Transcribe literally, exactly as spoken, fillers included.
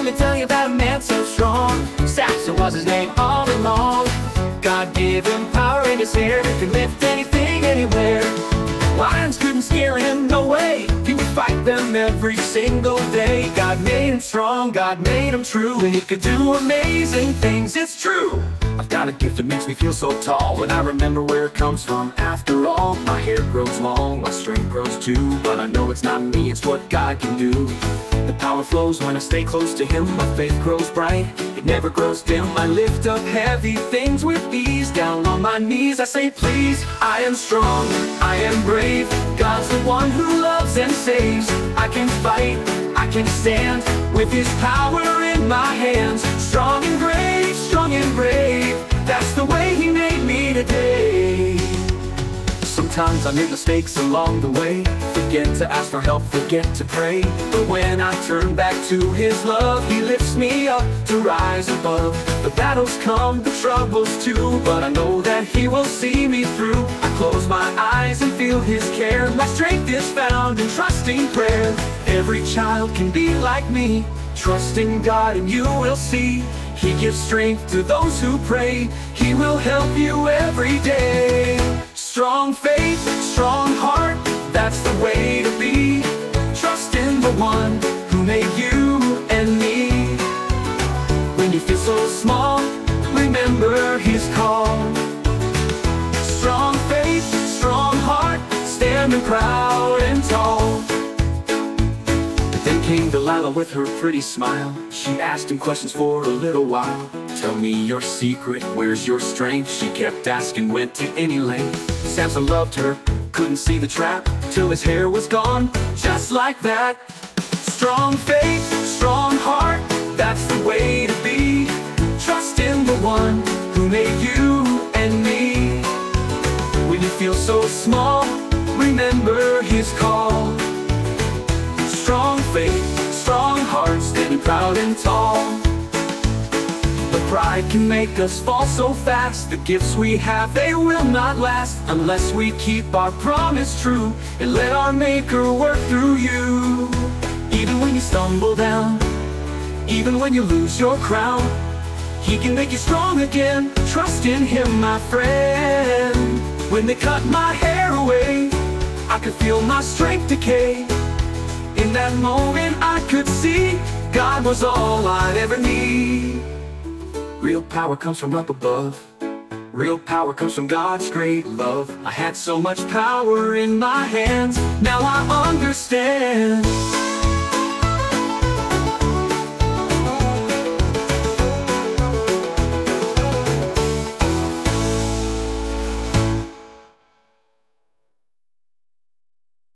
me tell you about a man so strong. Samson was his name all along. God gave him power in his hair. He could lift anything, anywhere. Lions couldn't scare him, no way. He would fight them every single day. God made him strong, God made him true, and he could do amazing things, it's true. I've got a gift that makes me feel so tall, and I remember where it comes from. After all, my hair grows long, my strength grows too. But I know it's not me, it's what God can do. The power flows when I stay close to Him. My faith grows bright, it never grows dim. I lift up heavy things with ease. Down on my knees I say please. I am strong, I am brave. God's the one who loves and saves. I can fight, I can stand, with His power in my hands. Strong and brave, strong and brave, that's the way He made me today. Sometimes I make mistakes along the way, forget to ask for help, forget to pray. But when I turn back to His love, He lifts me up to rise above. The battles come, the troubles too, but I know that He will see me through. I close my eyes and feel His care. My strength is found in trusting prayer. Every child can be like me, trust in God and you will see. He gives strength to those who pray. He will help you every day. Strong faith, strong heart, that's the way to be. Trust in the one who made you and me. When you feel so small, remember His call. Strong faith, strong heart, standing proud and tall. But then came Delilah with her pretty smile. She asked him questions for a little while. Tell me your secret, where's your strength? She kept asking, went to any length. Samson loved her, couldn't see the trap, till his hair was gone, just like that. Strong faith, strong heart, that's the way to be. Trust in the one who made you and me. When you feel so small, remember His call. Strong faith, strong heart, standing proud and tall. But pride can make us fall so fast. The gifts we have, they will not last, unless we keep our promise true and let our Maker work through you. Even when you stumble down, even when you lose your crown, He can make you strong again. Trust in Him, my friend. When they cut my hair away, I could feel my strength decay. In that moment I could see God was all I'd ever need. Real power comes from up above. Real power comes from God's great love. I had so much power in my hands, now I understand.